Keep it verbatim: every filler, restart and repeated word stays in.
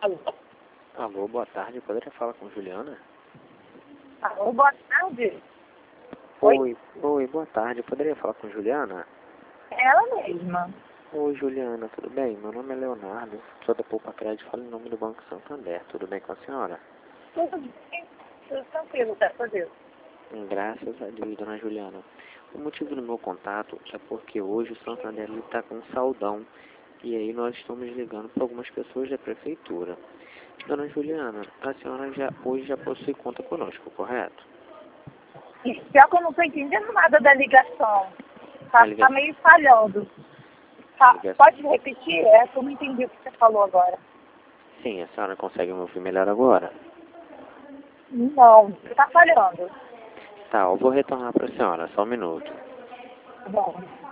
Alô? Alô, boa tarde. Eu poderia falar com Juliana? Alô, boa tarde. Oi? Oi? Oi, boa tarde. Eu poderia falar com Juliana? Ela mesma. Oi, Juliana, tudo bem? Meu nome é Leonardo, sou da Poupa Crédito, falo em nome do Banco Santander. Tudo bem com a senhora? Tudo bem? Tudo tranquilo, graças a Deus. Graças a Deus, dona Juliana. O motivo do meu contato é porque hoje o Santander está com um saldão e aí nós estamos ligando para algumas pessoas da prefeitura. Dona Juliana, a senhora já, hoje já possui conta conosco, correto? E pior que eu não estou entendendo nada da ligação. Tá, A liga- tá meio falhando. Tá, liga- pode repetir? É que eu não entendi o que você falou agora. Sim, a senhora consegue me ouvir melhor agora? Não, tá falhando. Tá, eu vou retornar para a senhora, só um minuto. Bom.